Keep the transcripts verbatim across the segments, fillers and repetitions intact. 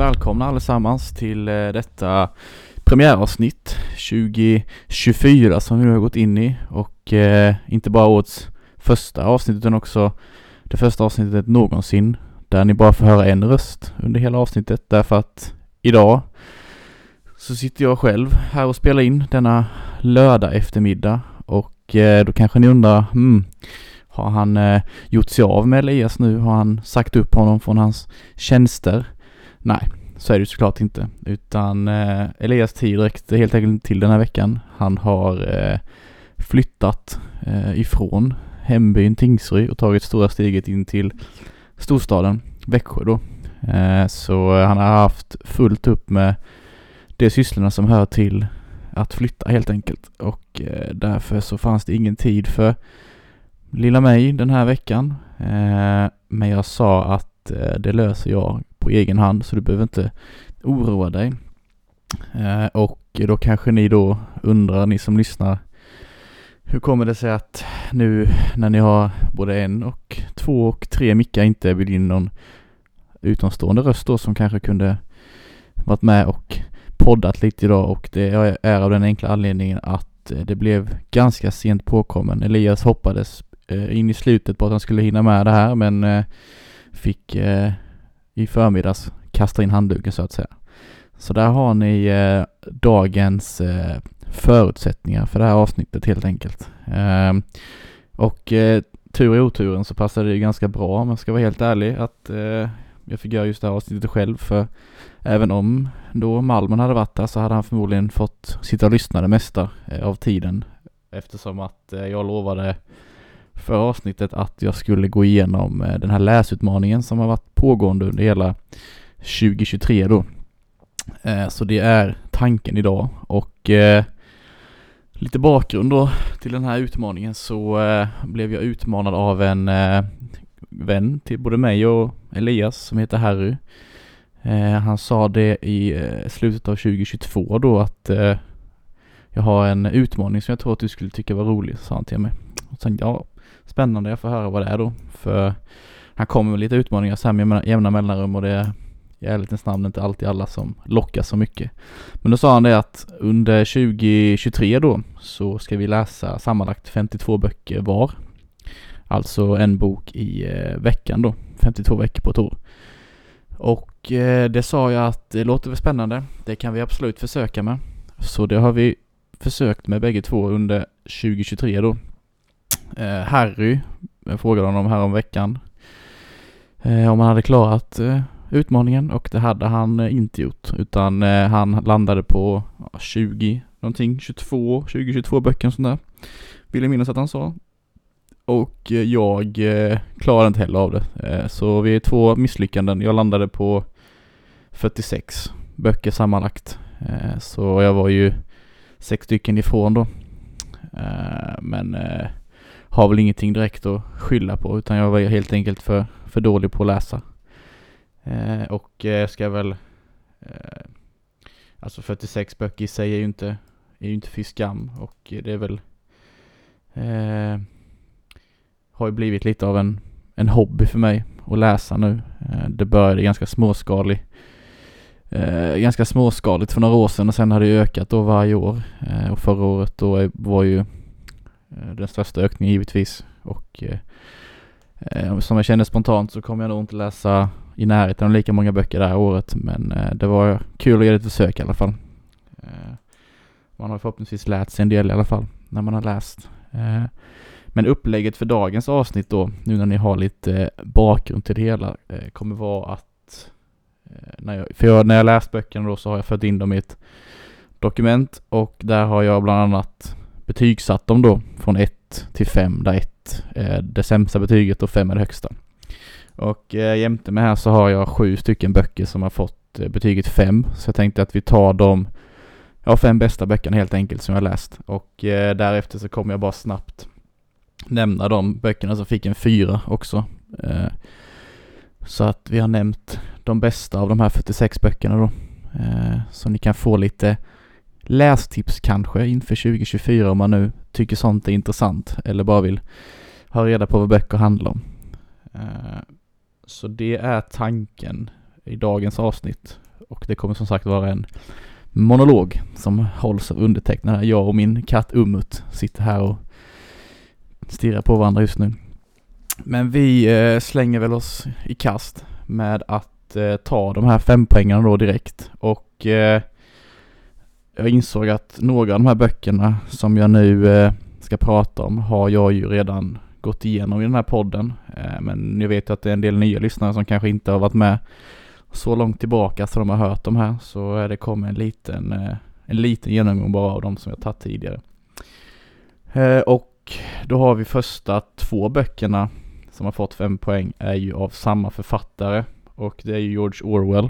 välkomna allesammans till eh, detta premiäravsnitt tjugo tjugofyra som vi nu har gått in i. Och eh, inte bara årets första avsnitt utan också det första avsnittet någonsin. Där ni bara får höra en röst under hela avsnittet. Därför att idag så sitter jag själv här och spelar in denna lördag eftermiddag. Och eh, då kanske ni undrar, hmm, har han eh, gjort sig av med Elias nu? Har han sagt upp honom från hans tjänster? Nej, så är det såklart inte. Utan eh, Elias tid räckte helt enkelt till den här veckan. Han har eh, flyttat eh, ifrån hembyn Tingsryd och tagit stora steget in till storstaden Växjö då. Eh, så han har haft fullt upp med de sysslorna som hör till att flytta helt enkelt. Och eh, därför så fanns det ingen tid för lilla mig den här veckan. Eh, men jag sa att eh, det löser jag på egen hand, så du behöver inte oroa dig. Eh, och då kanske ni då undrar, ni som lyssnar, hur kommer det sig att nu när ni har både en och två och tre mickar inte vill in någon utomstående röst då som kanske kunde varit med och poddat lite idag? Och det är av den enkla anledningen att det blev ganska sent påkommen. Elias hoppades eh, in i slutet på att han skulle hinna med det här, men eh, fick eh, i förmiddags kasta in handduken så att säga. Så där har ni eh, dagens eh, förutsättningar för det här avsnittet helt enkelt. Eh, och eh, tur i oturen så passade det ganska bra, om jag ska vara helt ärlig, att eh, jag fick göra just det här avsnittet själv, för även om då Malmen hade varit där så hade han förmodligen fått sitta och lyssna det mesta eh, av tiden, eftersom att eh, jag lovade för avsnittet att jag skulle gå igenom eh, den här läsutmaningen som har varit pågående under hela tjugo tjugotre då. Eh, så det är tanken idag. Och eh, lite bakgrund då till den här utmaningen, så eh, blev jag utmanad av en eh, vän till både mig och Elias som heter Harry. Eh, han sa det i eh, slutet av tjugo tjugotvå då att eh, jag har en utmaning som jag tror att du skulle tycka var rolig, sa han till mig. Och sen, ja, spännande, jag får höra vad det är då. För han kommer med lite utmaningar så här med jämna mellanrum, och det är i ärlighetens namn inte alltid alla som lockar så mycket. Men då sa han det att under tjugo tjugotre då så ska vi läsa sammanlagt femtiotvå böcker var. Alltså en bok i eh, veckan då. femtiotvå veckor på ett år. Och eh, det sa jag att det låter väl spännande. Det kan vi absolut försöka med. Så det har vi försökt med bägge två under tjugo tjugotre då. Eh, Harry, jag frågade honom här om veckan eh, om han hade klarat eh, utmaningen, och det hade han eh, inte gjort, utan eh, han landade på ja, tjugo någonting, tjugotvå, tjugo tjugotvå böcker och sånt där. Vill jag minnas att han sa. Och eh, jag eh, klarade inte heller av det. Eh, så vi är två misslyckanden. Jag landade på fyrtiosex böcker sammanlagt. Eh, så jag var ju sex stycken ifrån då. Eh, men eh, har väl ingenting direkt att skylla på, utan jag var helt enkelt för, för dålig på att läsa. Eh, och eh, ska väl eh, alltså fyrtiosex böcker i sig är ju inte, är ju inte för skam, och det är väl eh, har ju blivit lite av en, en hobby för mig att läsa nu. Eh, det började ganska småskalig eh, ganska småskaligt för några år sedan, och sen har det ökat då varje år. Eh, och förra året då var ju den största ökningen givetvis, och eh, som jag känner spontant så kommer jag nog inte läsa i närheten av lika många böcker det här året, men eh, det var kul att göra ett försök i alla fall. Eh, man har förhoppningsvis lärt sig en del i alla fall när man har läst. Eh, men upplägget för dagens avsnitt då, nu när ni har lite eh, bakgrund till det hela, eh, kommer vara att eh, när jag, för jag, när jag läst böckerna då så har jag fört in dem i ett dokument, och där har jag bland annat betygsatt dem då från ett till fem, där ett är det sämsta betyget och fem är det högsta. Och eh, jämte med här så har jag sju stycken böcker som har fått eh, betyget fem. Så jag tänkte att vi tar de ja, fem bästa böckerna helt enkelt som jag har läst. Och eh, därefter så kommer jag bara snabbt nämna de böckerna som fick en fyra också. Eh, så att vi har nämnt de bästa av de här fyrtiosex böckerna då. Eh, så ni kan få lite lästips kanske inför tjugo tjugofyra om man nu tycker sånt är intressant eller bara vill ha reda på vad böcker handlar om. Uh, så det är tanken i dagens avsnitt. Och det kommer som sagt vara en monolog som hålls av undertecknare. Jag och min katt Ummut sitter här och stirrar på varandra just nu. Men vi eh, slänger väl oss i kast med att eh, ta de här fem poängarna då direkt. Och eh, jag insåg att några av de här böckerna som jag nu eh, ska prata om har jag ju redan gått igenom i den här podden. Eh, men jag vet att det är en del nya lyssnare som kanske inte har varit med så långt tillbaka så de har hört de här. Så det kommer en liten, eh, en liten genomgång bara av dem som jag tagit tidigare. Eh, och då har vi första två böckerna som har fått fem poäng är ju av samma författare. Och det är ju George Orwell.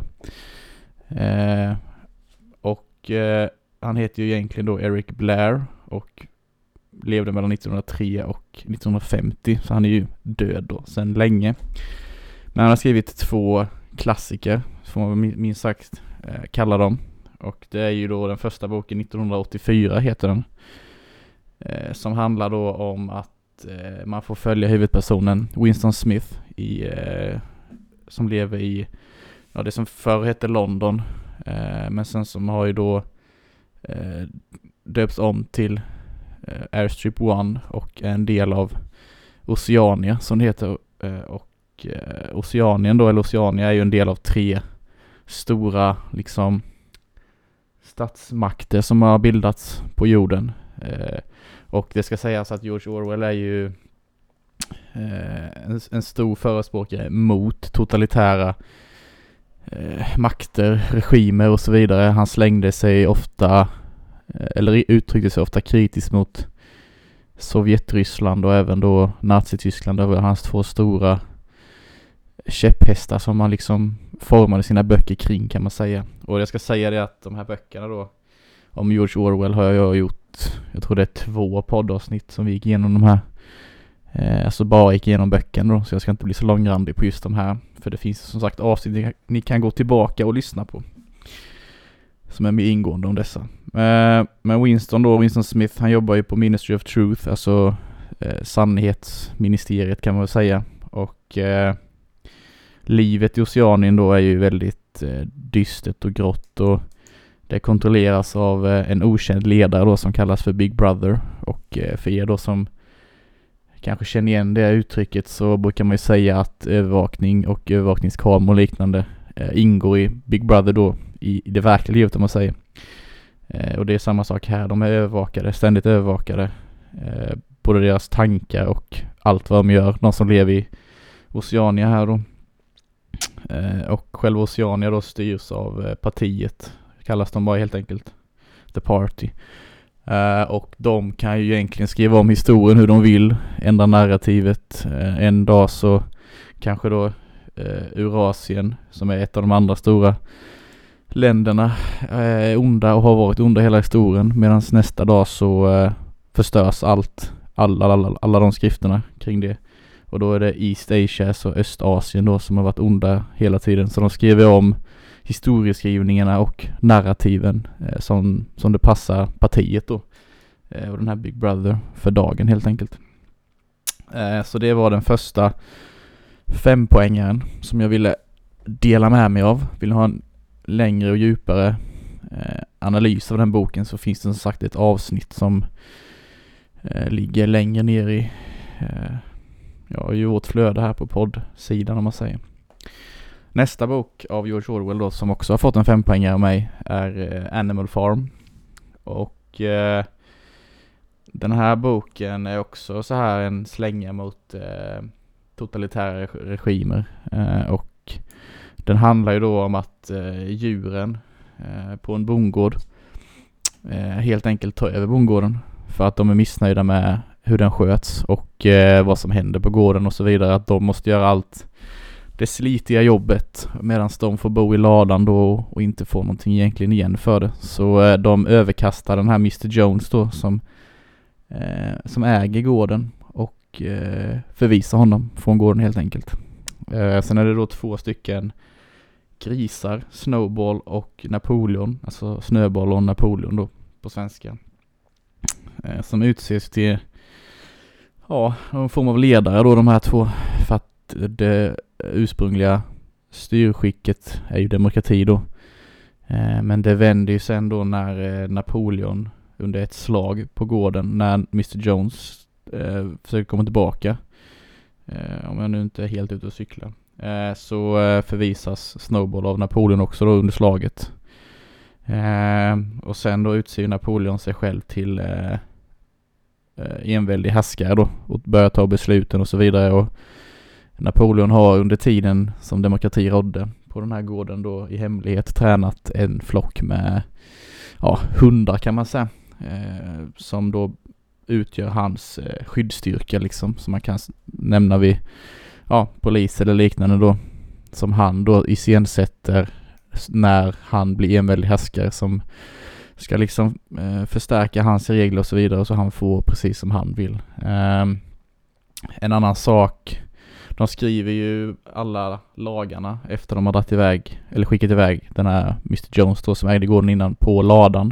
Eh, och eh, han heter ju egentligen då Eric Blair och levde mellan nittonhundratre och nittonhundrafemtio. Så han är ju död då sedan länge. Men han har skrivit två klassiker, får man minst sagt eh, kalla dem. Och det är ju då den första boken nittonhundraåttiofyra heter den. Eh, som handlar då om att eh, man får följa huvudpersonen Winston Smith i, eh, som lever i ja, det som förr hette London. Eh, men sen som har ju då eh, döps om till eh, Airstrip One och är en del av Oceania som det heter. Eh, och eh, Oceanien då, eller Oceania är ju en del av tre stora liksom statsmakter som har bildats på jorden. Eh, och det ska sägas att George Orwell är ju eh, en, en stor förespråkare mot totalitära eh, makter, regimer och så vidare. Han slängde sig ofta, eh, eller uttryckte sig ofta kritiskt mot Sovjetryssland och även då Nazityskland. Det var hans två stora käpphästar som man liksom formade sina böcker kring, kan man säga. Och jag ska säga det att de här böckerna då om George Orwell har jag gjort, jag tror det är två poddavsnitt som vi gick igenom de här. Eh, alltså bara gick igenom böckerna då, så jag ska inte bli så långrandig på just de här. För det finns som sagt avsnitt ni kan gå tillbaka och lyssna på som är mer ingående om dessa. Eh, men Winston då, Winston Smith, han jobbar ju på Ministry of Truth, alltså eh, sannhetsministeriet kan man väl säga. Och eh, livet i Oceanien då är ju väldigt eh, dystert och grått och det kontrolleras av eh, en okänd ledare då som kallas för Big Brother. Och eh, för er då som kanske känner igen det uttrycket så brukar man ju säga att övervakning och övervakningskameror och liknande eh, ingår i Big Brother då i, i det verkliga livet om man säger. Eh, och det är samma sak här, de är övervakade, ständigt övervakade. Eh, både deras tankar och allt vad de gör, de som lever i Oceania här då. Eh, och själva Oceania då styrs av eh, partiet, kallas de bara helt enkelt The Party. Uh, och de kan ju egentligen skriva om historien hur de vill, ändra narrativet. Uh, en dag så kanske då uh, Eurasien, som är ett av de andra stora länderna, uh, är onda och har varit onda hela historien. Medan nästa dag så uh, förstörs allt, alla, alla, alla de skrifterna kring det. Och då är det East Asia, så Östasien då, som har varit onda hela tiden. Så de skriver om historieskrivningarna och narrativen eh, som, som det passar partiet då. Eh, och den här Big Brother för dagen helt enkelt. Eh, så det var den första fempoängaren som jag ville dela med mig av. Vill ha en längre och djupare eh, analys av den boken så finns det som sagt ett avsnitt som eh, ligger längre ner i eh, ja, i vårt flöde här på poddsidan om man säger. Nästa bok av George Orwell då, som också har fått en fempoängare av mig, är eh, Animal Farm. Och eh, den här boken är också så här en slänga mot eh, totalitära regimer. Eh, och den handlar ju då om att eh, djuren eh, på en bondgård eh, helt enkelt tar över bondgården för att de är missnöjda med hur den sköts och eh, vad som händer på gården och så vidare. Att de måste göra allt det slitiga jobbet medan de får bo i ladan då och inte får någonting egentligen igen för det. Så eh, de överkastar den här mister Jones då som, eh, som äger gården och eh, förvisar honom från gården helt enkelt. Eh, sen är det då två stycken grisar, Snowball och Napoleon, alltså Snöboll och Napoleon då på svenska, eh, som utses till ja, någon form av ledare då, de här två, för att det ursprungliga styrskicket är ju demokrati då. Eh, men det vänder ju sen då när eh, Napoleon under ett slag på gården, när mister Jones eh, försöker komma tillbaka, eh, om jag nu inte är helt ute och cykla, eh, så eh, förvisas Snowball av Napoleon också då under slaget. Eh, och sen då utser Napoleon sig själv till eh, eh, enväldig härskare då och börjar ta besluten och så vidare. Och Napoleon har under tiden som demokrati rådde på den här gården då i hemlighet tränat en flock med ja, hundar kan man säga, eh, som då utgör hans eh, skyddsstyrka liksom, som man kan nämna vid ja, polis eller liknande då, som han då iscensätter när han blir enväldig härskare, som ska liksom eh, förstärka hans regler och så vidare, så han får precis som han vill. Eh, en annan sak, de skriver ju alla lagarna efter de har dragit iväg, eller skickat iväg den här mister Jones då, som ägde gården innan, på ladan.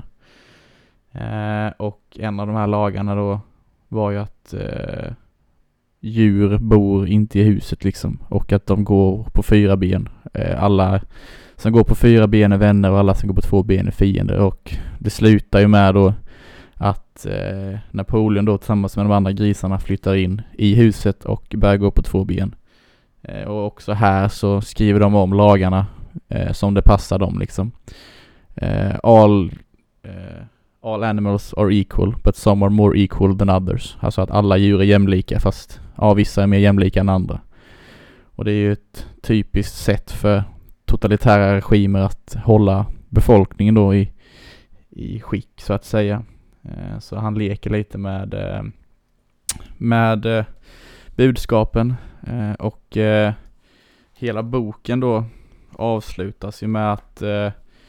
Eh, och en av de här lagarna då var ju att eh, djur bor inte i huset liksom, och att de går på fyra ben. Eh, alla som går på fyra ben är vänner och alla som går på två ben är fiender. Och det slutar ju med då att eh, Napoleon då tillsammans med de andra grisarna flyttar in i huset och börjar gå på två ben. Eh, och också här så skriver de om lagarna eh, som det passar dem liksom. Eh, all, eh, all animals are equal, but some are more equal than others. Alltså att alla djur är jämlika, fast ja, vissa är mer jämlika än andra. Och det är ju ett typiskt sätt för totalitära regimer att hålla befolkningen då i, i skick så att säga. Eh, så han leker lite med eh, med eh, budskapen eh, och eh, hela boken då avslutas ju med att eh,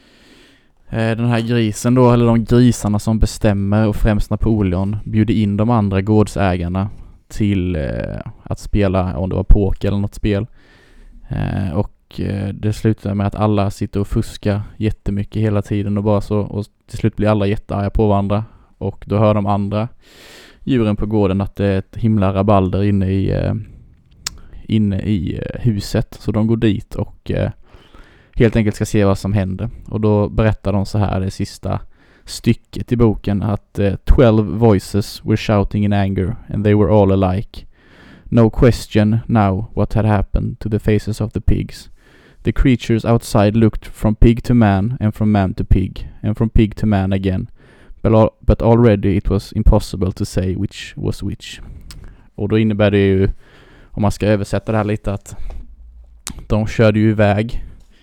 den här grisen då, eller de grisarna som bestämmer och främst Napoleon, bjuder in de andra gårdsägarna till eh, att spela, om det var poker eller något spel. Eh, och eh, det slutar med att alla sitter och fuskar jättemycket hela tiden och bara så, och till slut blir alla jättearga på varandra. Och då hör de andra djuren på gården att det är ett himla rabalder inne i eh, inne i eh, huset. Så de går dit och eh, helt enkelt ska se vad som händer. Och då berättar de så här, det sista stycket i boken, att uh, twelve voices were shouting in anger and they were all alike. No question now what had happened to the faces of the pigs. The creatures outside looked from pig to man and from man to pig and from pig to man again. But, al- but already it was impossible to say which was which. Och då innebär det ju, om man ska översätta det här lite, att de körde ju iväg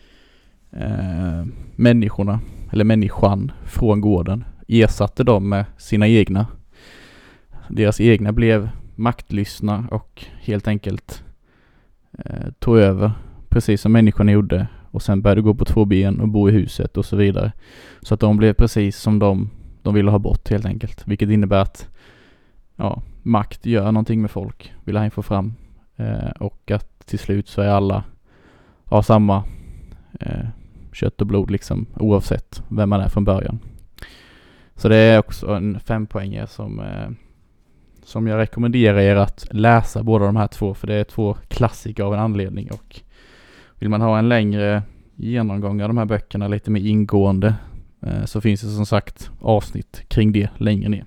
eh, människorna, eller människan från gården, ersatte dem med sina egna. Deras egna blev maktlystna och helt enkelt eh, tog över, precis som människorna gjorde, och sen började gå på två ben och bo i huset och så vidare. Så att de blev precis som de, de ville ha bort helt enkelt. Vilket innebär att ja, makt gör någonting med folk, vill han få fram. Eh, och att till slut så är alla av samma eh, kött och blod liksom, oavsett vem man är från början. Så det är också en fempoängare som eh, som jag rekommenderar er att läsa, båda de här två, för det är två klassiker av en anledning. Och vill man ha en längre genomgång av de här böckerna, lite mer ingående, eh, så finns det som sagt avsnitt kring det längre ner.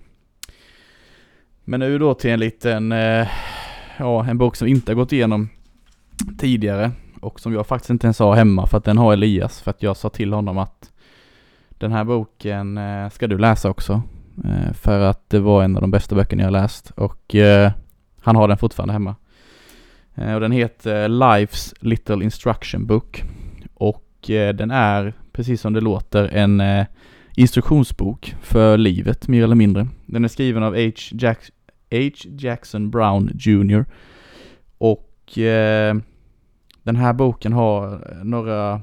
Men nu då till en liten eh, ja, en bok som inte har gått igenom tidigare och som jag faktiskt inte ens har hemma, för att den har Elias, för att jag sa till honom att den här boken eh, ska du läsa också, eh, för att det var en av de bästa böckerna jag läst, och eh, han har den fortfarande hemma. Eh, och den heter Life's Little Instruction Book, och eh, den är, precis som det låter, en eh, instruktionsbok för livet, mer eller mindre. Den är skriven av H. Jack- H. Jackson Brown junior Och eh, den här boken har några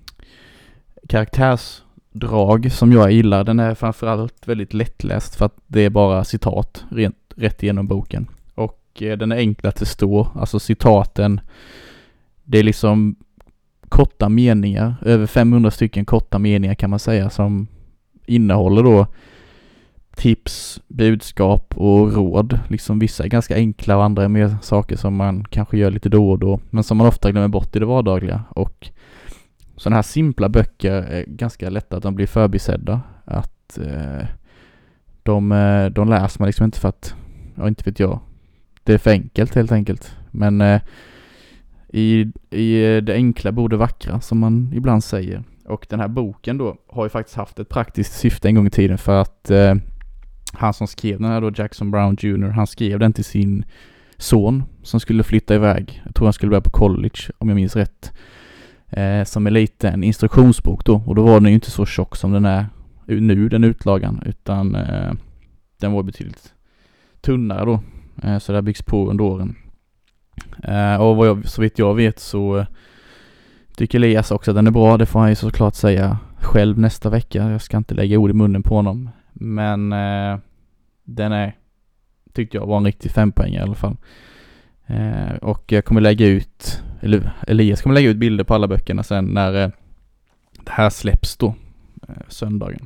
karaktärsdrag som jag gillar. Den är framförallt väldigt lättläst för att det är bara citat rent, rätt igenom boken. Och eh, den är enkel att förstå. Alltså citaten, det är liksom korta meningar. Över femhundra stycken korta meningar kan man säga, som innehåller då tips, budskap och råd. Liksom vissa är ganska enkla och andra är mer saker som man kanske gör lite då och då, men som man ofta glömmer bort i det vardagliga. Och sådana här simpla böcker är ganska lätta att de blir förbisedda. Att eh, de, de läser man liksom inte för att, ja inte vet jag, det är för enkelt helt enkelt. Men eh, i, i det enkla bor det vackra, som man ibland säger. Och den här boken då har ju faktiskt haft ett praktiskt syfte en gång i tiden, för att eh, han som skrev den här då, Jackson Brown junior, han skrev den till sin son som skulle flytta iväg. Jag tror han skulle börja på college, om jag minns rätt. Eh, som är lite en instruktionsbok då. Och då var den ju inte så tjock som den är nu, den utlagan. Utan eh, den var betydligt tunnare då. Eh, så det har byggs på under åren. Eh, och vad jag, så vitt jag vet så eh, tycker Elias också att den är bra. Det får han ju såklart säga själv nästa vecka. Jag ska inte lägga ord i munnen på honom. Men eh, den är, tyckte jag var en riktig fempoäng i alla fall. Eh, och jag kommer lägga ut, eller Elias kommer lägga ut bilder på alla böckerna sen när eh, det här släpps då, eh, söndagen.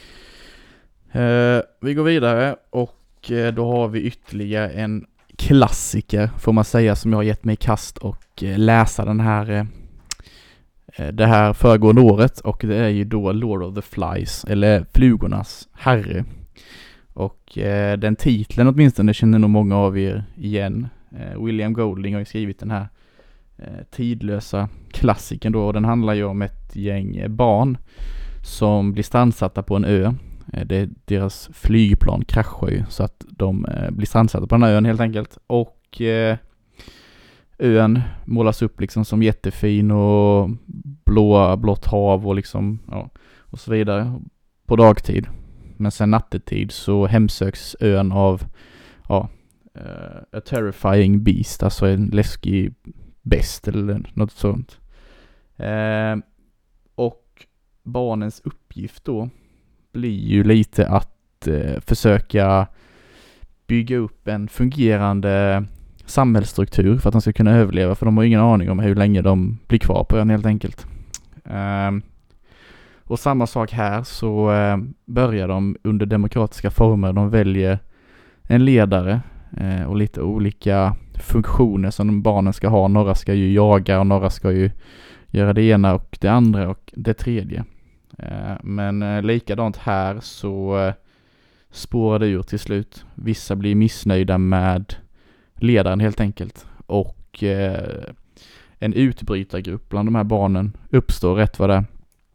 Eh, vi går vidare och eh, då har vi ytterligare en klassiker, får man säga, som jag har gett mig i kast och eh, läsa den här eh, det här föregående året, och det är ju då Lord of the Flies, eller Flugornas herre. Och eh, den titeln åtminstone känner nog många av er igen. Eh, William Golding har ju skrivit den här eh, tidlösa klassiken då, och den handlar ju om ett gäng barn som blir strandsatta på en ö. Eh, det, deras flygplan kraschar ju, så att de eh, blir strandsatta på den här ön helt enkelt. Och eh, ön målas upp liksom som jättefin och blå, blått hav och liksom, ja, och så vidare på dagtid. Men sen nattetid så hemsöks ön av ja, uh, a terrifying beast, alltså en läskig best eller något sånt. Uh, och barnens uppgift då blir ju lite att uh, försöka bygga upp en fungerande samhällsstruktur för att de ska kunna överleva, för de har ingen aning om hur länge de blir kvar på ön helt enkelt. Uh, Och samma sak här, så eh, börjar de under demokratiska former. De väljer en ledare eh, och lite olika funktioner som de barnen ska ha. Några ska ju jaga och några ska ju göra det ena och det andra och det tredje. Eh, men eh, likadant här så eh, spårar det ur till slut. Vissa blir missnöjda med ledaren helt enkelt. Och eh, en utbrytargrupp bland de här barnen uppstår rätt vad det är.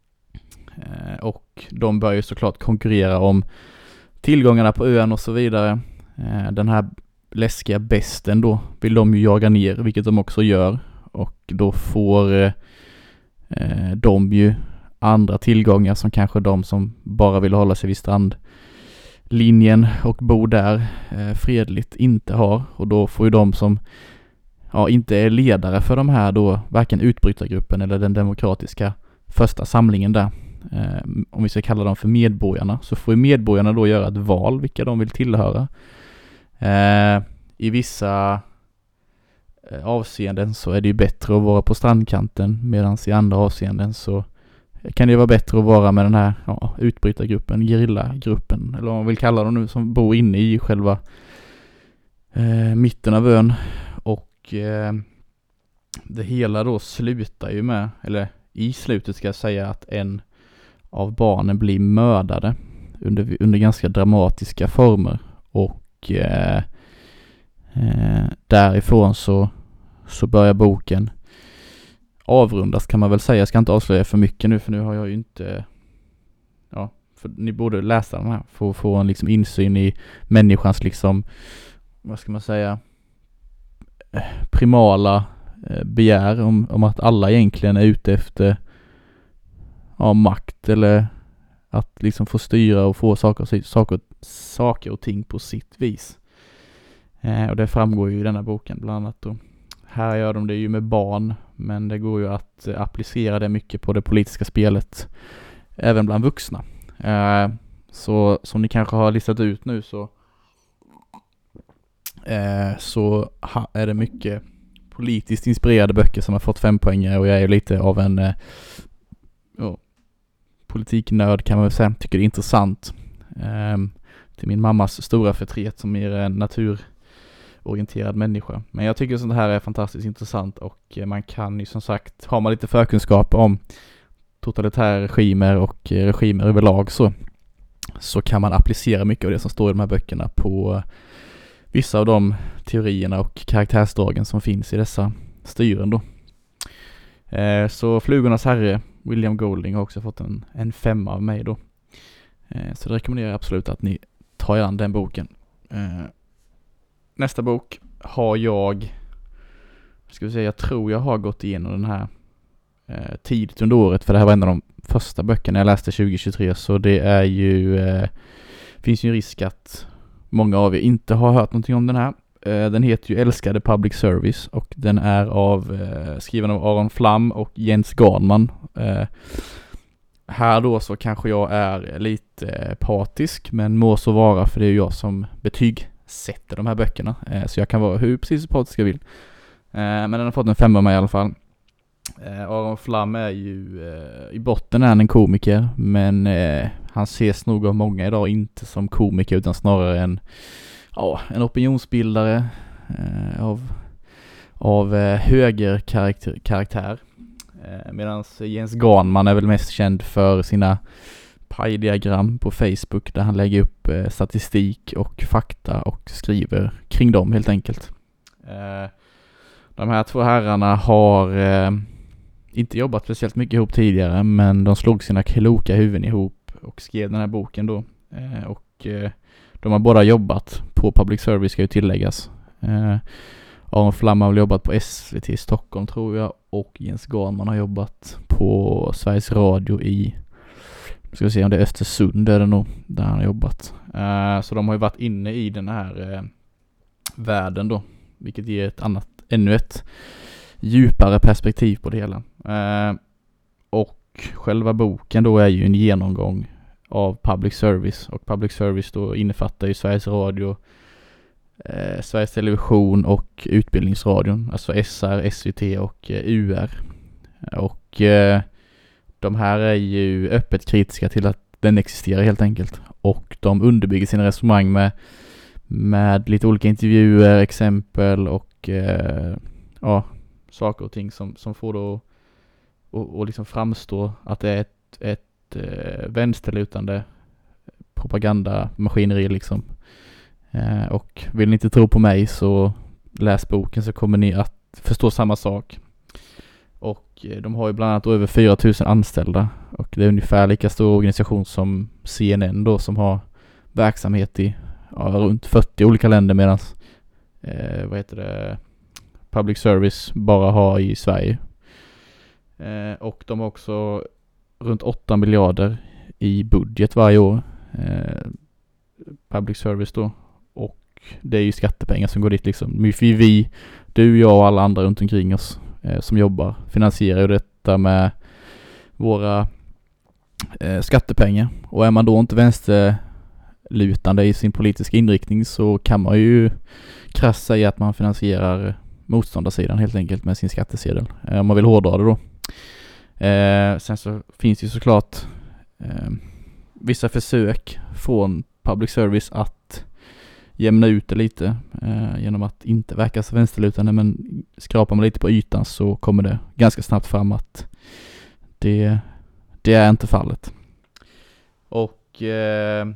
Och de börjar ju såklart konkurrera om tillgångarna på ön och så vidare. Den här läskiga besten då vill de ju jaga ner, vilket de också gör. Och då får eh, de ju andra tillgångar som kanske de som bara vill hålla sig vid strandlinjen och bo där eh, fredligt inte har. Och då får ju de som ja, inte är ledare för de här då, varken utbrytargruppen eller den demokratiska första samlingen där, Eh, om vi ska kalla dem för medborgarna, så får ju medborgarna då göra ett val vilka de vill tillhöra. Eh, I vissa eh, avseenden så är det ju bättre att vara på strandkanten, medan i andra avseenden så kan det vara bättre att vara med den här ja, utbrytargruppen, gerillagruppen, eller vad man vill kalla dem nu, som bor inne i själva eh, mitten av ön. Och eh, det hela då slutar ju med, eller i slutet ska jag säga, att en av barnen blir mördade under, under ganska dramatiska former. Och eh, eh, därifrån så, så börjar boken avrundas, kan man väl säga. Jag ska inte avslöja för mycket nu, för nu har jag ju inte... Ja, för ni borde läsa den här för att få en liksom insyn i människans liksom, vad ska man säga, primala eh, begär om, om att alla egentligen är ute efter ja, makt, eller att liksom få styra och få saker, saker, saker och ting på sitt vis. Eh, och det framgår ju i denna boken bland annat då. Här gör de det ju med barn, men det går ju att eh, applicera det mycket på det politiska spelet även bland vuxna. Eh, så som ni kanske har listat ut nu så eh, så ha, är det mycket politiskt inspirerade böcker som har fått fem poäng, och jag är ju lite av en eh, oh, politiknörd kan man väl säga. Tycker det är intressant. Eh, till min mammas stora förtret som är en naturorienterad människa. Men jag tycker sånt här är fantastiskt intressant, och man kan ju som sagt, har man lite förkunskap om totalitära regimer och eh, regimer överlag så, så kan man applicera mycket av det som står i de här böckerna på eh, vissa av de teorierna och karaktärsdragen som finns i dessa styren då. Eh, så Flugornas herre, William Golding, har också fått en, en femma av mig då. Eh, så det rekommenderar jag absolut att ni tar er an den boken. Eh, nästa bok har jag, ska vi säga, jag tror jag har gått igenom den här eh, tidigt under året, för det här var en av de första böckerna jag läste tjugo tjugotre, så det är ju, eh, finns ju en risk att många av er inte har hört någonting om den här. Eh, den heter ju Älskade Public Service och den är av eh, skriven av Aron Flam och Jens Garnman. Eh, här då så kanske jag är lite eh, partisk, men må så vara, för det är ju jag som betygsätter de här böckerna. Eh, så jag kan vara hur precis partisk jag vill. Eh, men den har fått en femma av mig i alla fall. Eh, Aron Flam är ju eh, i botten är han en komiker, men eh, han ses nog av många idag inte som komiker utan snarare en, ja, en opinionsbildare eh, av, av eh, höger karaktär, karaktär. Eh, medan Jens Garnman är väl mest känd för sina pajdiagram på Facebook där han lägger upp eh, statistik och fakta och skriver kring dem helt enkelt. Eh, de här två herrarna har eh, inte jobbat speciellt mycket ihop tidigare, men de slog sina kloka huvuden ihop och skrev den här boken då. Eh, och eh, de har båda jobbat på public service, ska ju tilläggas. Eh, Aron Flam har jobbat på S V T i Stockholm tror jag, och Jens Garnman har jobbat på Sveriges Radio i, ska vi se om det är Östersund är det nog, där han har jobbat. Eh, så de har ju varit inne i den här eh, världen då, vilket ger ett annat, ännu ett djupare perspektiv på det hela. Eh, och själva boken då är ju en genomgång av public service, och public service då innefattar ju Sveriges Radio, eh, Sveriges Television och Utbildningsradion, alltså S R, S V T och eh, U R. Och eh, de här är ju öppet kritiska till att den existerar helt enkelt, och de underbygger sina resonemang med, med lite olika intervjuer, exempel och eh, ja, saker och ting som, som får då och, och liksom framstå att det är ett, ett eh, vänsterlutande propagandamaskineri liksom. Eh, och vill ni inte tro på mig så läs boken, så kommer ni att förstå samma sak. Och eh, de har ju bland annat över fyra tusen anställda, och det är ungefär lika stor organisation som C N N då, som har verksamhet i ja, runt fyrtio olika länder, medan eh, vad heter det, public service bara har i Sverige. Eh, och de har också runt åtta miljarder i budget varje år. Eh, public service då. Och det är ju skattepengar som går dit liksom. Vi, vi du, jag och alla andra runt omkring oss eh, som jobbar finansierar ju detta med våra eh, skattepengar. Och är man då inte vänsterlutande i sin politiska inriktning så kan man ju krassa i att man finansierar motståndarsidan helt enkelt med sin skattesedel. Eh, om man vill hårdra det då. Eh, sen så finns det ju såklart eh, vissa försök från public service att jämna ut det lite eh, genom att inte verka så vänsterlutande, men skrapar man lite på ytan så kommer det ganska snabbt fram att det, det är inte fallet. Och eh,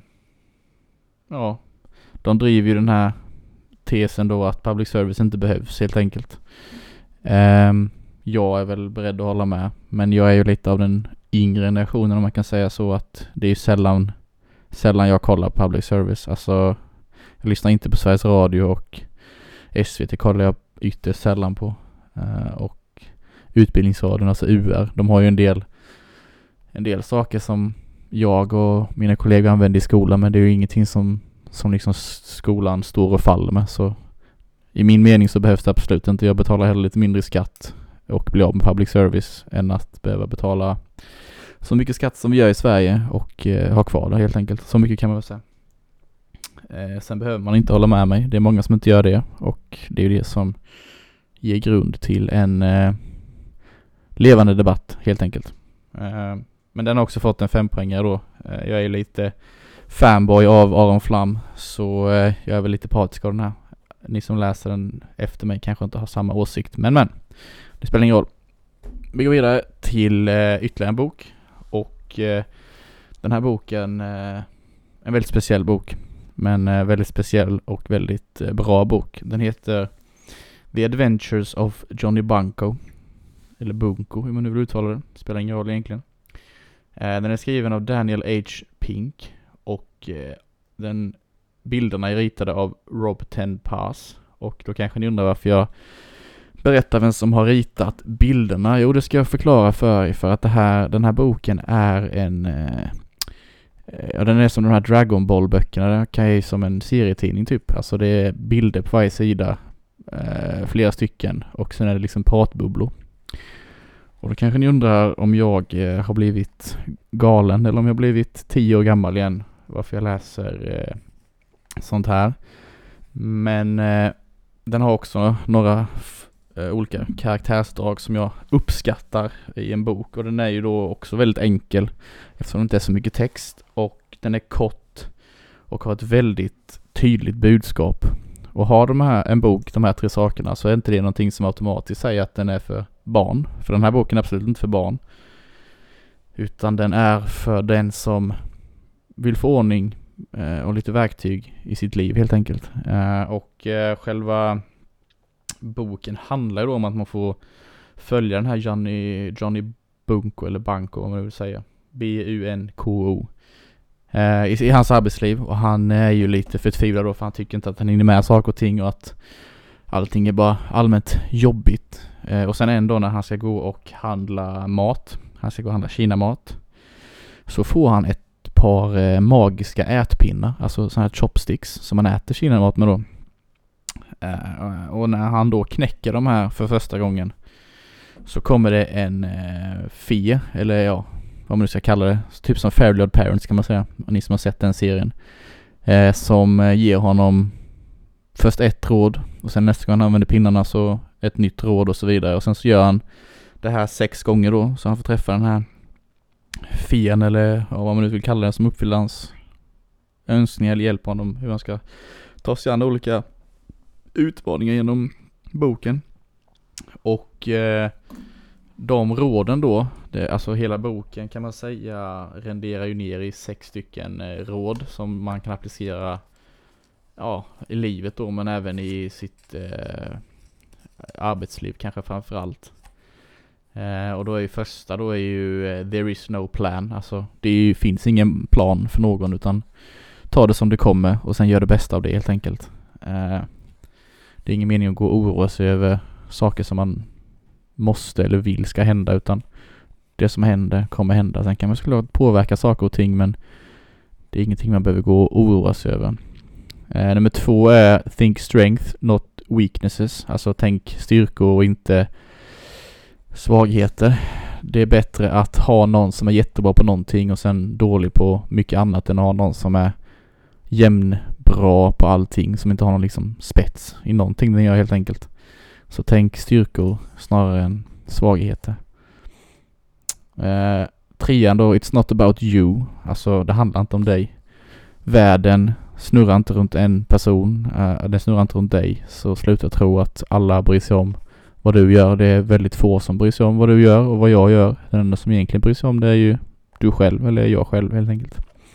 ja, de driver ju den här tesen då att public service inte behövs helt enkelt. Eh, jag är väl beredd att hålla med, men jag är ju lite av den yngre generationen om man kan säga så, att det är ju sällan sällan jag kollar på public service. Alltså jag lyssnar inte på Sveriges Radio, och S V T kollar jag ytterst sällan på. Uh, och Utbildningsradion, alltså U R, de har ju en del en del saker som jag och mina kollegor använder i skolan, men det är ju ingenting som, som liksom skolan står och faller med. Så i min mening så behövs det absolut inte. Jag betalar hellre lite mindre skatt och blir av med public service än att behöva betala så mycket skatt som vi gör i Sverige och eh, ha kvar det helt enkelt. Så mycket kan man väl säga. Eh, sen behöver man inte hålla med mig. Det är många som inte gör det, och det är ju det som ger grund till en eh, levande debatt helt enkelt. Eh, men den har också fått en fempoängare då. Eh, jag är lite fanboy av Aron Flam, så eh, jag är väl lite partisk av den här. Ni som läser den efter mig kanske inte har samma åsikt, men men det spelar ingen roll. Vi går vidare till eh, ytterligare en bok. och eh, den här boken är eh, en väldigt speciell bok. Men eh, väldigt speciell och väldigt eh, bra bok. Den heter The Adventures of Johnny Bunko. Eller Bunko, hur man nu vill uttala det. Spelar ingen roll egentligen. Eh, den är skriven av Daniel H. Pink. Och eh, den bilderna är ritade av Rob Ten Pass. Och då kanske ni undrar varför jag berättar vem som har ritat bilderna. Jo, det ska jag förklara för er. För att det här, den här boken är en... Eh, ja, den är som de här Dragon Ball-böckerna. Den kan ju som en serietidning typ. Alltså det är bilder på varje sida. Eh, flera stycken. Och sen är det liksom pratbubblor. Och då kanske ni undrar om jag eh, har blivit galen. Eller om jag har blivit tio år gammal igen. Varför jag läser eh, sånt här. Men eh, den har också några f- eh, olika karaktärsdrag som jag uppskattar i en bok. Och den är ju då också väldigt enkel. Eftersom det inte är så mycket text. Och den är kort. Och har ett väldigt tydligt budskap. Och har de här, en bok, de här tre sakerna, så är inte det någonting som automatiskt säger att den är för barn. För den här boken är absolut inte för barn. Utan den är för den som vill få ordning eh, och lite verktyg i sitt liv helt enkelt. Eh, och eh, själva boken handlar ju då om att man får följa den här Johnny, Johnny Bunko eller Banko om man vill säga. B U N K O. Eh, i, I hans arbetsliv. Och han är ju lite förtvivlad då för han tycker inte att han hinner med saker och ting och att allting är bara allmänt jobbigt. Eh, och sen en dag när han ska gå och handla mat, han ska gå och handla Kina-mat, så får han ett par eh, magiska ätpinnar, alltså sådana här chopsticks som man äter Kina-mat med då. Eh, och när han då knäcker de här för första gången så kommer det en eh, fe, eller ja, vad man nu ska kalla det, typ som Fairly Odd Parents kan man säga, ni som har sett den serien, eh, som eh, ger honom först ett råd och sen nästa gång han använder pinnarna så ett nytt råd och så vidare. Och sen så gör han det här sex gånger då, så han får träffa den här fien eller ja, vad man nu vill kalla det, som uppfyller hans önskningar eller hjälper honom hur han ska ta sig an olika utmaningar genom boken. Och eh, de råden då, det, alltså hela boken kan man säga renderar ju ner i sex stycken eh, råd som man kan applicera ja, i livet då, men även i sitt eh, arbetsliv kanske framförallt. Eh, och då är ju första då är ju eh, there is no plan. Alltså det är ju, finns ingen plan för någon utan ta det som det kommer och sen gör det bästa av det helt enkelt. Eh, det är ingen mening att gå och oroa sig över saker som man måste eller vill ska hända, utan det som händer kommer hända. Sen kan man såklart påverka saker och ting, men det är ingenting man behöver gå och oroa sig över. Eh, nummer två är think strength, not weaknesses. Alltså tänk styrkor och inte svagheter. Det är bättre att ha någon som är jättebra på någonting och sen dålig på mycket annat än att ha någon som är jämnbra på allting, som inte har någon liksom spets i någonting den gör helt enkelt. Så tänk styrkor snarare än svagheter. Eh, trean då, it's not about you. Alltså det handlar inte om dig. Världen snurrar inte runt en person. Eh, den snurrar inte runt dig. Så sluta tro att alla bryr sig om vad du gör. Det är väldigt få som bryr sig om vad du gör och vad jag gör. Den enda som egentligen bryr sig om det är ju du själv, eller jag själv helt enkelt.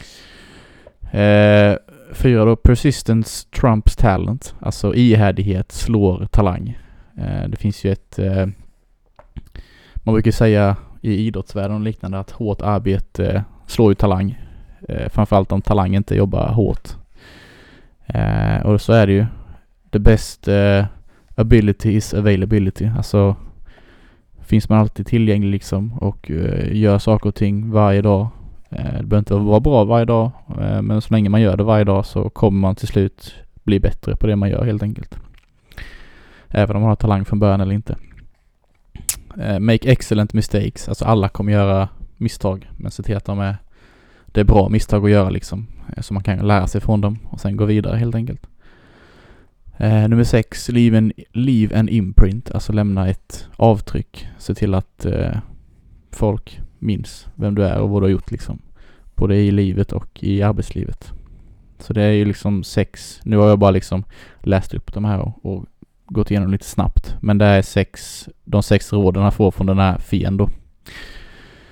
Eh, fyra då, persistence trumps talent. Alltså ihärdighet slår talang. Eh, det finns ju ett eh, man brukar säga i idrottsvärlden och liknande att hårt arbete slår ju talang. Eh, framförallt om talang inte jobbar hårt. Eh, och så är det ju. The best eh, ability is availability. Alltså finns man alltid tillgänglig liksom och eh, gör saker och ting varje dag. Eh, det behöver inte vara bra varje dag, eh, men så länge man gör det varje dag så kommer man till slut bli bättre på det man gör helt enkelt. Även om man har talang från början eller inte. Eh, make excellent mistakes. Alltså alla kommer göra misstag, men se till att de är det är bra misstag att göra liksom. Eh, så man kan lära sig från dem och sen gå vidare helt enkelt. Eh, nummer sex, leave an, leave an imprint. Alltså lämna ett avtryck. Se till att eh, folk minns vem du är och vad du har gjort liksom. Både i livet och i arbetslivet. Så det är ju liksom sex. Nu har jag bara liksom läst upp de här och, och gått igenom lite snabbt. Men det är sex, de sex råden jag får från den här fien då.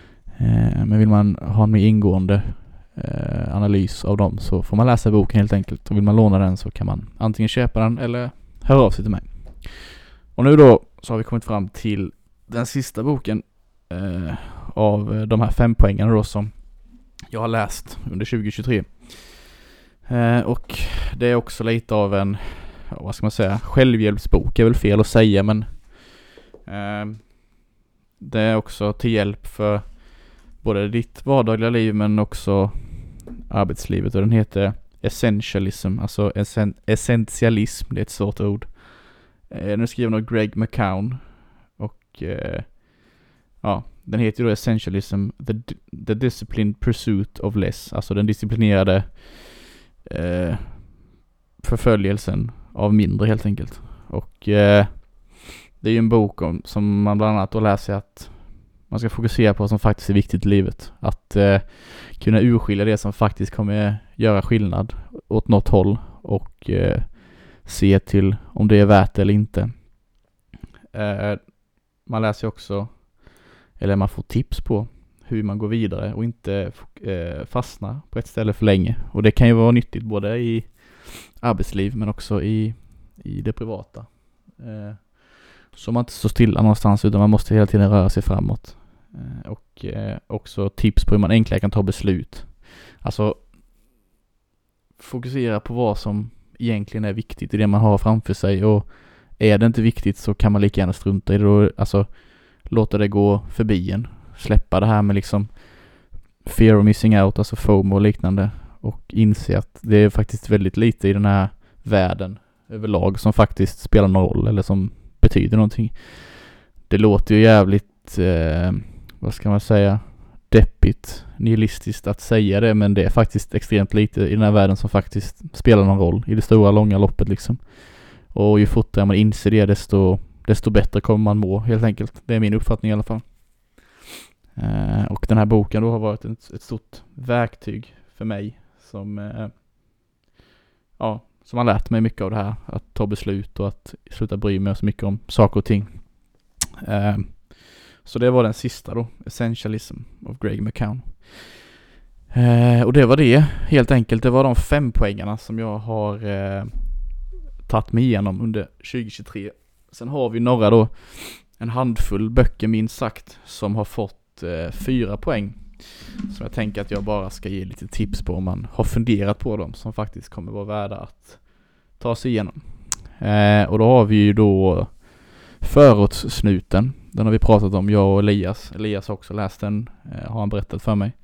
Eh, men vill man ha en mer ingående eh, analys av dem så får man läsa boken helt enkelt. Och vill man låna den så kan man antingen köpa den eller höra av sig till mig. Och nu då så har vi kommit fram till den sista boken eh, av de här fem poängarna då som jag har läst under tjugo tjugotre. Eh, och det är också lite av en, ja, vad ska man säga, självhjälpsbok är väl fel att säga, men eh, det är också till hjälp för både ditt vardagliga liv men också arbetslivet. Och den heter Essentialism, alltså essen- essentialism, det är ett svårt ord. Eh, den är skriven av Greg McKeown och eh, ja, den heter ju då Essentialism, the, the Disciplined Pursuit of Less, alltså den disciplinerade eh, förföljelsen av mindre helt enkelt. Och eh, det är ju en bok om, som man bland annat då lär sig att man ska fokusera på vad som faktiskt är viktigt i livet. Att eh, kunna urskilja det som faktiskt kommer göra skillnad åt något håll och eh, se till om det är värt det eller inte. Eh, man läser också, eller man får tips på hur man går vidare och inte eh, fastnar på ett ställe för länge. Och det kan ju vara nyttigt både i arbetsliv men också i, i det privata. Eh, så man inte står stilla någonstans utan man måste hela tiden röra sig framåt. Eh, och eh, också tips på hur man enklare kan ta beslut. Alltså fokusera på vad som egentligen är viktigt i det man har framför sig, och är det inte viktigt så kan man lika gärna strunta i det då, alltså låta det gå förbi en. Släppa det här med liksom fear of missing out, alltså FOMO och liknande, och inse att det är faktiskt väldigt lite i den här världen överlag som faktiskt spelar någon roll eller som betyder någonting. Det låter ju jävligt eh, vad ska man säga, deppigt, nihilistiskt att säga det, men det är faktiskt extremt lite i den här världen som faktiskt spelar någon roll i det stora långa loppet liksom. Och ju fortare man inser det, desto, desto bättre kommer man må helt enkelt. Det är min uppfattning i alla fall. Eh, och den här boken då har varit ett, ett stort verktyg för mig som eh, ja, som har lärt mig mycket av det här, att ta beslut och att sluta bry mig så mycket om saker och ting. Eh, så det var den sista då, Essentialism of Greg McKeown. Eh, och det var det helt enkelt. Det var de fem poängarna som jag har eh, tagit mig igenom under tjugo tjugotre. Sen har vi några då, en handfull böcker minst sagt, som har fått eh, fyra poäng. Så jag tänker att jag bara ska ge lite tips på om man har funderat på dem, som faktiskt kommer vara värda att ta sig igenom. Eh, och då har vi ju då Förortssnuten. Den har vi pratat om, jag och Elias. Elias har också läst den, eh, har han berättat för mig.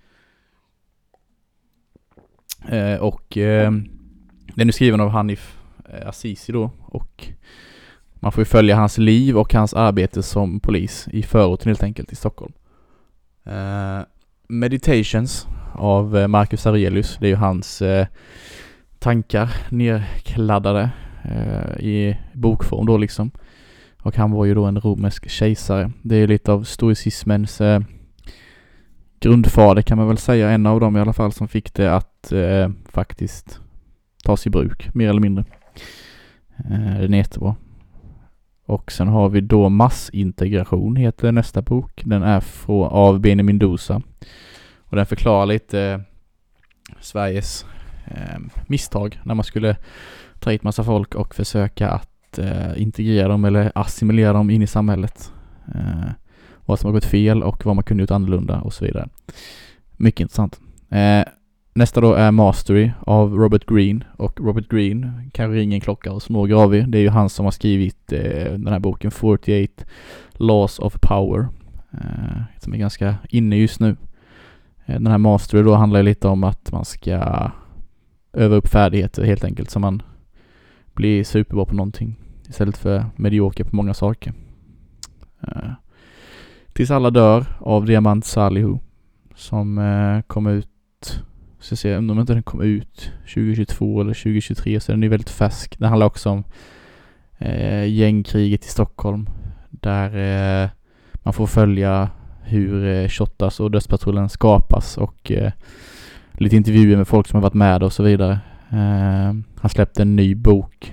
Eh, och eh, den är skriven av Hanif eh, Azizi då, och man får ju följa hans liv och hans arbete som polis i förorten helt enkelt i Stockholm. Eh, Meditations av eh, Marcus Aurelius, det är ju hans eh, tankar nerkladdade eh, i bokform då liksom. Och han var ju då en romersk kejsare. Det är lite av stoicismens eh, grundfader kan man väl säga. En av dem i alla fall som fick det att eh, faktiskt tas i bruk, mer eller mindre. Eh, den är jättebra. Och sen har vi då Massintegration heter nästa bok. Den är från, av Benjamin Mendoza. Och den förklarar lite eh, Sveriges eh, misstag när man skulle ta hit massa folk och försöka att Uh, integrera dem eller assimilera dem in i samhället. Uh, vad som har gått fel och vad man kunde gjort annorlunda och så vidare. Mycket intressant. Uh, nästa då är Mastery av Robert Greene. Och Robert Greene kan ringa en klocka hos några av er. Det är ju han som har skrivit uh, den här boken fyrtioåtta Laws of Power. Uh, som är ganska inne just nu. Uh, den här Mastery då handlar lite om att man ska öva upp färdigheter helt enkelt, så man bli superbra på någonting istället för medioker på många saker. Uh, Tills alla dör av Diamant Salihu, som uh, kom ut, så jag ser om inte den kom ut tjugo tjugotvå eller tjugo tjugotre, så den är väldigt färsk. Det handlar också om uh, gängkriget i Stockholm, där uh, man får följa hur uh, Shottaz och Dödspatrullen skapas och uh, lite intervjuer med folk som har varit med och så vidare. Uh, han släppte en ny bok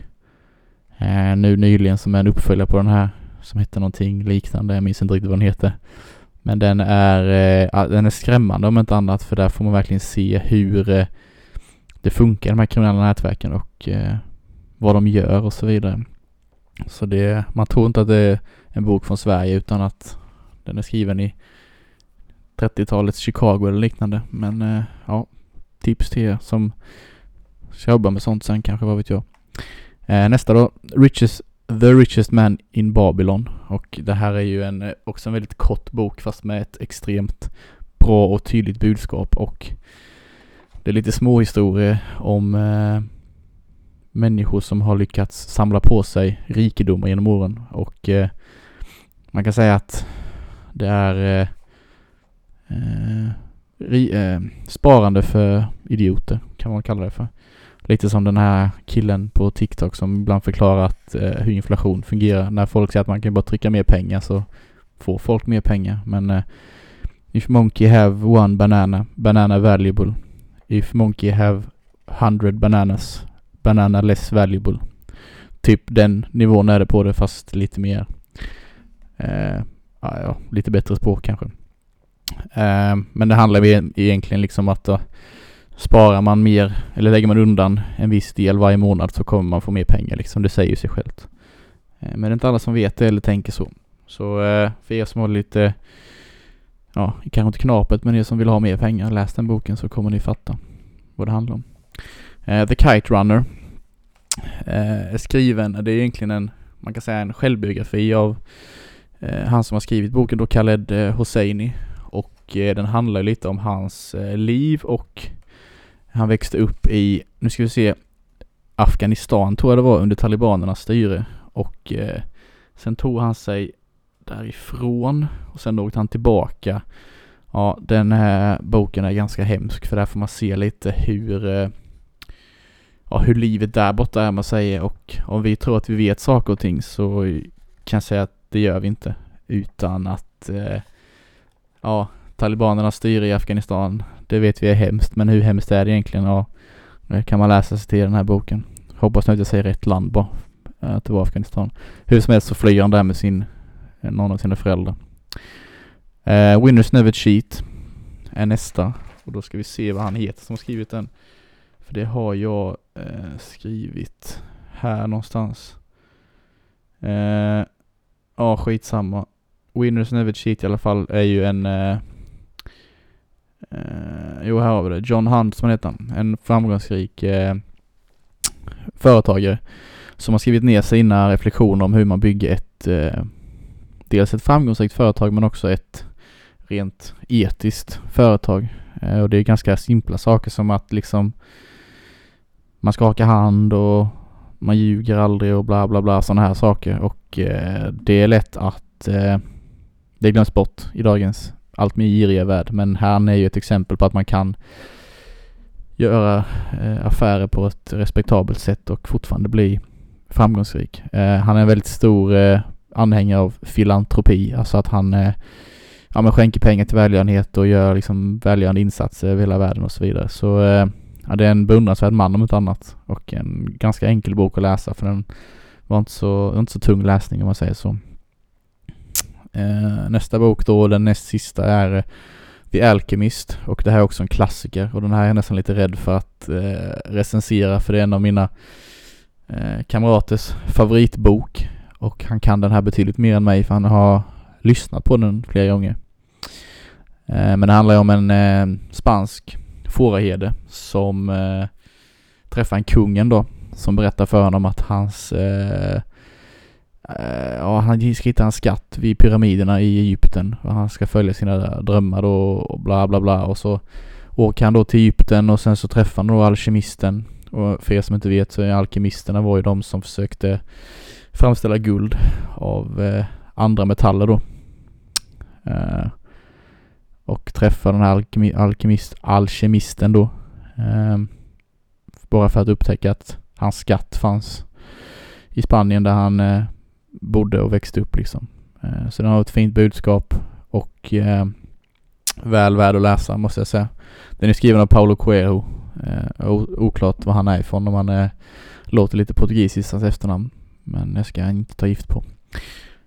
uh, nu nyligen som är en uppföljare på den här, som heter någonting liknande, jag minns inte riktigt vad den heter, Men den är, eh, den är skrämmande om inte annat, för där får man verkligen se hur eh, det funkar, de här kriminella nätverken, och eh, vad de gör och så vidare. Så det, man tror inte att det är en bok från Sverige, utan att den är skriven i trettiotalets Chicago eller liknande. Men eh, ja, tips till er som ska jobba med sånt sen kanske, vad vet jag. Eh, nästa då, Richest, The Richest Man in Babylon. Och det här är ju en, också en väldigt kort bok, fast med ett extremt bra och tydligt budskap. Och det är lite små historier om eh, människor som har lyckats samla på sig rikedomar genom åren. Och eh, man kan säga att det är eh, eh, ri, eh, sparande för idioter, kan man kalla det för. Lite som den här killen på TikTok som ibland förklarar att, eh, hur inflation fungerar. När folk säger att man kan bara trycka mer pengar, så får folk mer pengar. Men eh, if monkey have one banana, banana valuable. If monkey have hundred bananas, banana less valuable. Typ den nivån är det på det, fast lite mer eh, ja, ja, lite bättre språk kanske. Eh, men det handlar ju egentligen liksom att då, sparar man mer eller lägger man undan en viss del varje månad, så kommer man få mer pengar liksom. Det säger ju sig självt. Eh, men det är inte alla som vet det eller tänker så. Så eh, för er som har lite, ja, kanske inte knapet, men er som vill ha mer pengar, läs den boken så kommer ni fatta vad det handlar om. Uh, The Kite Runner uh, är skriven, det är egentligen en, man kan säga en självbiografi av uh, han som har skrivit boken då, Khaled uh, Hosseini, och uh, den handlar lite om hans uh, liv, och han växte upp i, nu ska vi se, Afghanistan tror jag det var, under talibanernas styre, och uh, sen tog han sig därifrån och sen åkte han tillbaka. Ja, den här boken är ganska hemsk, för där får man se lite hur uh, ja, hur livet där borta är, man säger. Och om vi tror att vi vet saker och ting, så kan jag säga att det gör vi inte. Utan att eh, ja, talibanerna styr i Afghanistan, det vet vi är hemskt. Men hur hemskt är det egentligen? Ja, det kan man läsa sig till den här boken. Hoppas nu att jag säger rätt land bara, att det var Afghanistan. Hur som helst så flyger han där med sin, någon av sina föräldrar. Eh, Winners Never Cheat är nästa. Och då ska vi se vad han heter som har skrivit den. För det har jag eh, skrivit här någonstans. Eh, ja, skitsamma. Winners Never Cheat i alla fall är ju en... Eh, eh, jo, här har vi det. John Hunt som han heter. En framgångsrik eh, företagare som har skrivit ner sina reflektioner om hur man bygger ett... Eh, dels ett framgångsrikt företag, men också ett rent etiskt företag. Eh, och det är ganska simpla saker som att liksom... man skakar hand och man ljuger aldrig och bla bla bla, sådana här saker. Och eh, det är lätt att eh, det glöms bort i dagens allt mer giriga värld. Men här är ju ett exempel på att man kan göra eh, affärer på ett respektabelt sätt och fortfarande bli framgångsrik. Eh, han är en väldigt stor eh, anhängare av filantropi. Alltså att han eh, ja, men skänker pengar till välgörenhet och gör liksom välgörande insatser över hela världen och så vidare. Så... Eh, ja, det är en beundransvärd man om inte annat. Och en ganska enkel bok att läsa, för den var inte så, inte så tung läsning om man säger så. Eh, nästa bok då, den näst sista, är The Alchemist. Och det här är också en klassiker. Och den här är jag nästan lite rädd för att eh, recensera, för det är en av mina eh, kamraters favoritbok. Och han kan den här betydligt mer än mig, för han har lyssnat på den flera gånger. Eh, men det handlar ju om en eh, spansk fåraherde som eh, träffar en kungen då, som berättar för honom att hans eh, eh, ja, han ska hitta en skatt vid pyramiderna i Egypten, och han ska följa sina drömmar då, och bla bla bla. Och så åker han då till Egypten, och sen så träffar han då alkemisten. Och för er som inte vet, så är alkemisterna var ju de som försökte framställa guld av eh, andra metaller då. Eh, och träffa den här alkemi- alkemist, alkemisten då. Eh, bara för att upptäcka att hans skatt fanns i Spanien, där han eh, bodde och växte upp liksom. Eh, så den har ett fint budskap och eh, väl värd att läsa, måste jag säga. Den är skriven av Paulo Coelho. Eh, oklart vad han är ifrån, om han är, låter lite portugisiskt hans efternamn. Men jag ska inte ta gift på.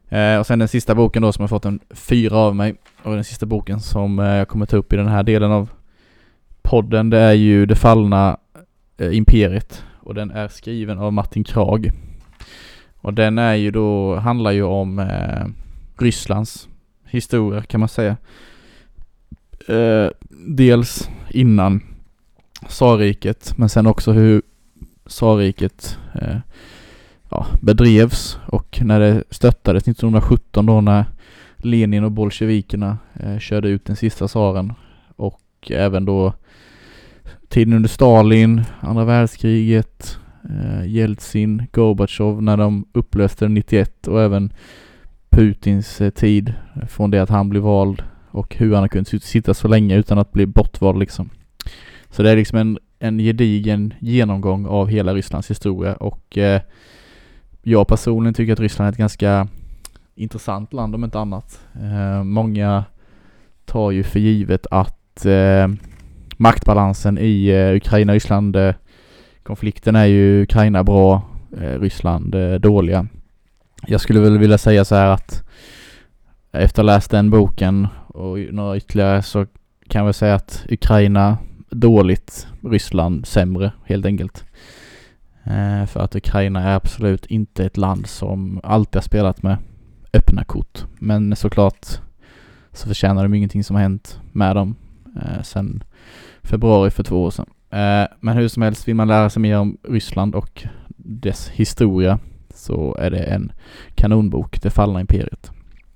Eh, och sen den sista boken då som jag fått en fyra av mig. Och den sista boken som eh, jag kommer ta upp i den här delen av podden, det är ju Det fallna eh, imperiet. Och den är skriven av Martin Krag. Och den är ju då, handlar ju om eh, Rysslands historia kan man säga. Eh, dels innan tsarriket, men sen också hur tsarriket eh, ja, bedrevs, och när det stöttades nittonhundrasjutton då när Lenin och bolsjevikerna eh, körde ut den sista tsaren, och även då tiden under Stalin, andra världskriget, eh, Jeltsin, Gorbachev när de upplöste nittioett, och även Putins eh, tid från det att han blev vald och hur han har kunnat sitta så länge utan att bli bortvald liksom. Så det är liksom en, en gedigen genomgång av hela Rysslands historia, och eh, jag personligen tycker att Ryssland är ett ganska intressant land om inte annat. Eh, många tar ju för givet att eh, maktbalansen i eh, Ukraina-Ryssland eh, konflikten är ju Ukraina bra, eh, Ryssland eh, dåliga. Jag skulle väl vilja säga så här att efter att ha läst den boken och några ytterligare så kan jag säga att Ukraina dåligt, Ryssland sämre helt enkelt. Eh, för att Ukraina är absolut inte ett land som alltid har spelat med öppna kort. Men såklart så förtjänar de ingenting som har hänt med dem eh, sedan februari för två år sedan. Eh, men hur som helst, vill man lära sig mer om Ryssland och dess historia så är det en kanonbok, Det fallna imperiet.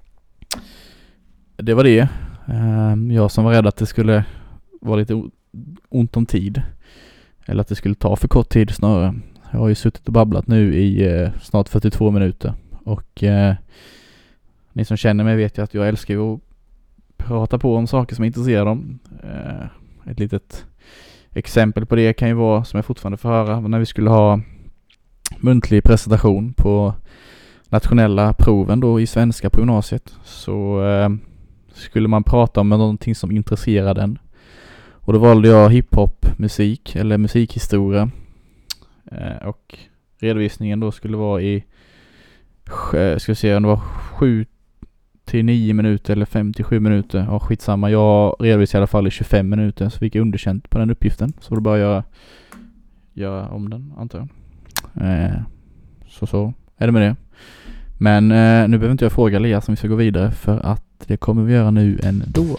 Det var det. Eh, jag som var rädd att det skulle vara lite o- ont om tid. Eller att det skulle ta för kort tid snarare. Jag har ju suttit och babblat nu i eh, snart fyrtiotvå minuter. Och eh, ni som känner mig vet ju att jag älskar ju att prata på om saker som intresserar dem. Eh, ett litet exempel på det kan ju vara, som jag fortfarande får höra, när vi skulle ha muntlig presentation på nationella proven då i svenska på gymnasiet. Så eh, skulle man prata om någonting som intresserar den. Och då valde jag hiphop, musik eller musikhistoria. Eh, och redovisningen då skulle vara i ska vi se om det var sju till nio minuter eller fem till sju minuter. Ja, skitsamma. Jag redovisade i alla fall i tjugofem minuter, så fick jag underkänt på den uppgiften. Så då bara göra, göra om den, antar jag. Eh, så så är det med det. Men eh, nu behöver inte jag fråga Elias om vi ska gå vidare, för att det kommer vi göra nu ändå.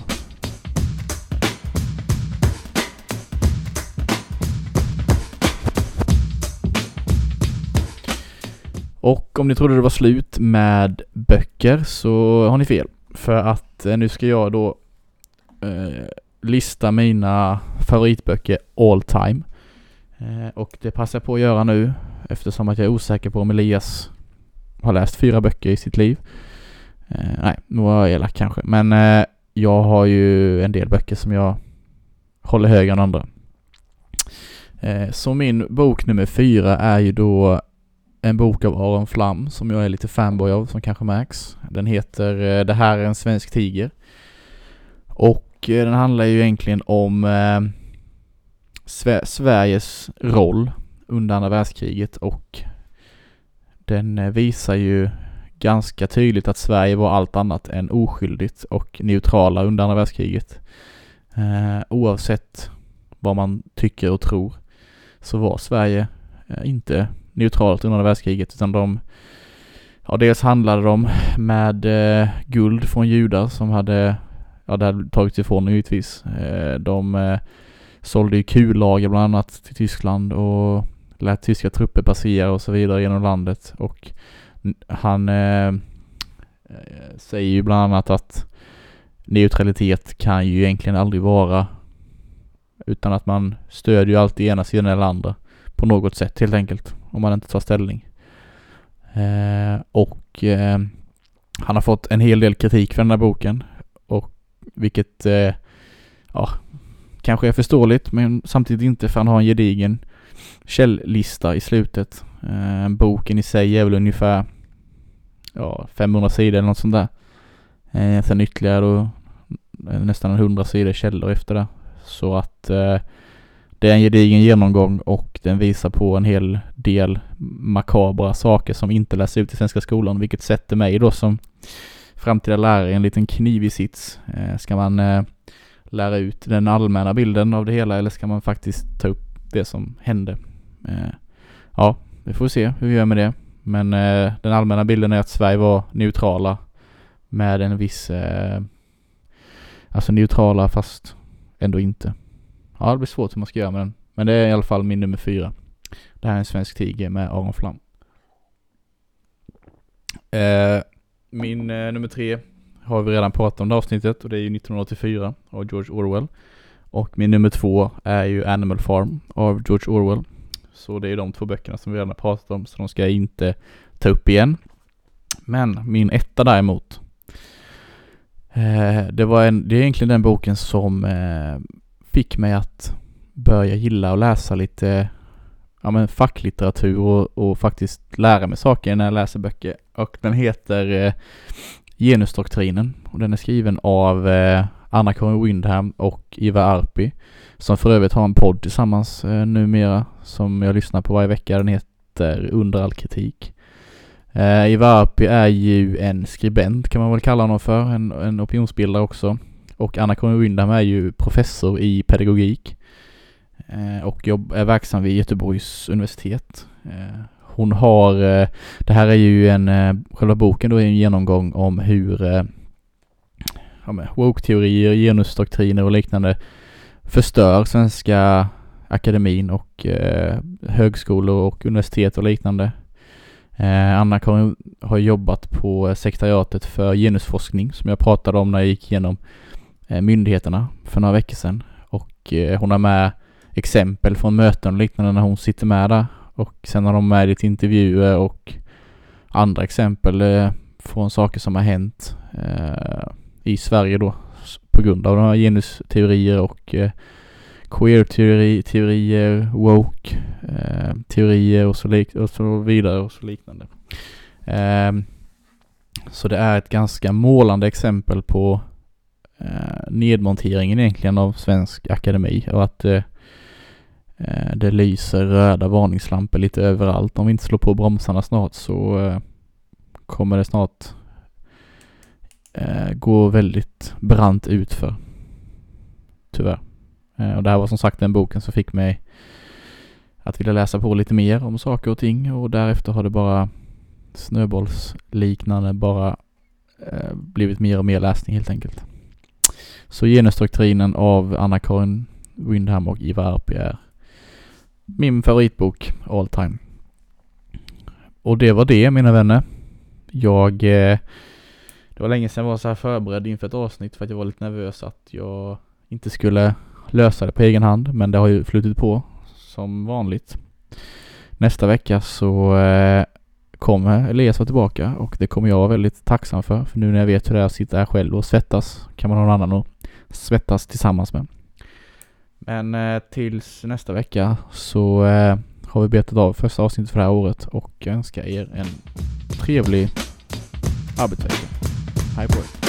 Och om ni trodde det var slut med böcker så har ni fel. För att eh, nu ska jag då eh, lista mina favoritböcker all time. Eh, och det passar jag på att göra nu eftersom att jag är osäker på om Elias har läst fyra böcker i sitt liv. Eh, nej, nu var jag elak kanske. Men eh, jag har ju en del böcker som jag håller högre än andra. Eh, så min bok nummer fyra är ju då en bok av Aron Flam som jag är lite fanboy av, som kanske märks. Den heter Det här är en svensk tiger. Och eh, den handlar ju egentligen om eh, Sver- Sveriges roll under andra världskriget, och den eh, visar ju ganska tydligt att Sverige var allt annat än oskyldigt och neutrala under andra världskriget. Eh, oavsett vad man tycker och tror så var Sverige eh, inte neutralt under andra världskriget, utan de ja, dels handlade de med eh, guld från judar som hade ja, det hade tagits ifrån givetvis. Eh, de eh, sålde ju kullager bland annat till Tyskland och lät tyska trupper passera och så vidare genom landet, och han eh, säger ju bland annat att neutralitet kan ju egentligen aldrig vara, utan att man stödjer ju alltid ena sidan eller andra på något sätt helt enkelt, om man inte tar ställning. Eh, och eh, han har fått en hel del kritik för den här boken, och vilket eh, ja, kanske är förståeligt, men samtidigt inte, för han har en gedigen källlista i slutet. Eh, boken i sig är väl ungefär ja, femhundra sidor eller något sånt där. Eh, sen ytterligare då nästan hundra sidor källor efter det. Så att eh, det är en gedigen genomgång och den visar på en hel del makabra saker som inte läser ut i svenska skolan, vilket sätter mig då som framtida lärare i en liten knivig sits. Eh, ska man eh, lära ut den allmänna bilden av det hela, eller ska man faktiskt ta upp det som hände? Eh, ja, vi får se hur vi gör med det. Men eh, den allmänna bilden är att Sverige var neutrala med en viss eh, alltså neutrala fast ändå inte. Ja, det blir svårt hur man ska göra med den. Men det är i alla fall min nummer fyra. Det här är en svensk tiger med Aron Flam. Eh, min eh, nummer tre har vi redan pratat om det avsnittet, och det är ju nittonhundraåttiofyra av George Orwell. Och min nummer två är ju Animal Farm av George Orwell. Så det är de två böckerna som vi redan har pratat om, så de ska jag inte ta upp igen. Men min etta däremot, eh, det, var en, det är egentligen den boken som eh, fick mig att börja gilla och läsa lite ja, men facklitteratur och, och faktiskt lära mig saker när jag läser böcker. Och den heter eh, Genusdoktrinen, och den är skriven av eh, Anna-Karin Windham och Ivar Arpi, som för övrigt har en podd tillsammans eh, numera som jag lyssnar på varje vecka. Den heter Under all kritik. Eh, Ivar Arpi är ju en skribent, kan man väl kalla honom för, en, en opinionsbildare också. Och Anna-Karin Windham är ju professor i pedagogik eh, och jobb, är verksam vid Göteborgs universitet. Eh, hon har, eh, det här är ju en, eh, själva boken då är en genomgång om hur eh, ja, med woke-teorier, genusdoktriner och liknande förstör svenska akademin och eh, högskolor och universitet och liknande. Eh, Anna-Karin har jobbat på sekretariatet för genusforskning som jag pratade om när jag gick igenom eh, myndigheterna för några veckor sedan. Och eh, hon har med exempel från möten och liknande när hon sitter med där. Och sen har de med lite intervjuer och andra exempel eh, från saker som har hänt eh, i Sverige då på grund av de här genusteorier och eh, queer-teorier, woke-teorier eh, och, så lik- och så vidare och så liknande. Eh, så det är ett ganska målande exempel på eh, nedmonteringen egentligen av svensk akademi, och att eh, det lyser röda varningslampor lite överallt. Om vi inte slår på bromsarna snart så eh, kommer det snart eh, gå väldigt brant utför. Tyvärr. Eh, och det här var som sagt den boken som fick mig att vilja läsa på lite mer om saker och ting, och därefter har det bara snöbollsliknande bara eh, blivit mer och mer läsning helt enkelt. Så Genusdoktrinen av Anna-Karin Windham och Ivar Arpi är min favoritbok all time. Och det var det, mina vänner. Jag eh, det var länge sedan jag var så här förberedd inför ett avsnitt, för att jag var lite nervös att jag inte skulle lösa det på egen hand, men det har ju flutit på som vanligt. Nästa vecka så eh, kommer Elias vara tillbaka, och det kommer jag vara väldigt tacksam för, för nu när jag vet hur det är att sitta här själv och svettas kan man ha någon annan att svettas tillsammans med. Men eh, tills nästa vecka så eh, har vi betat av första avsnittet för det här året, och önskar er en trevlig arbetsvecka. Hej på er.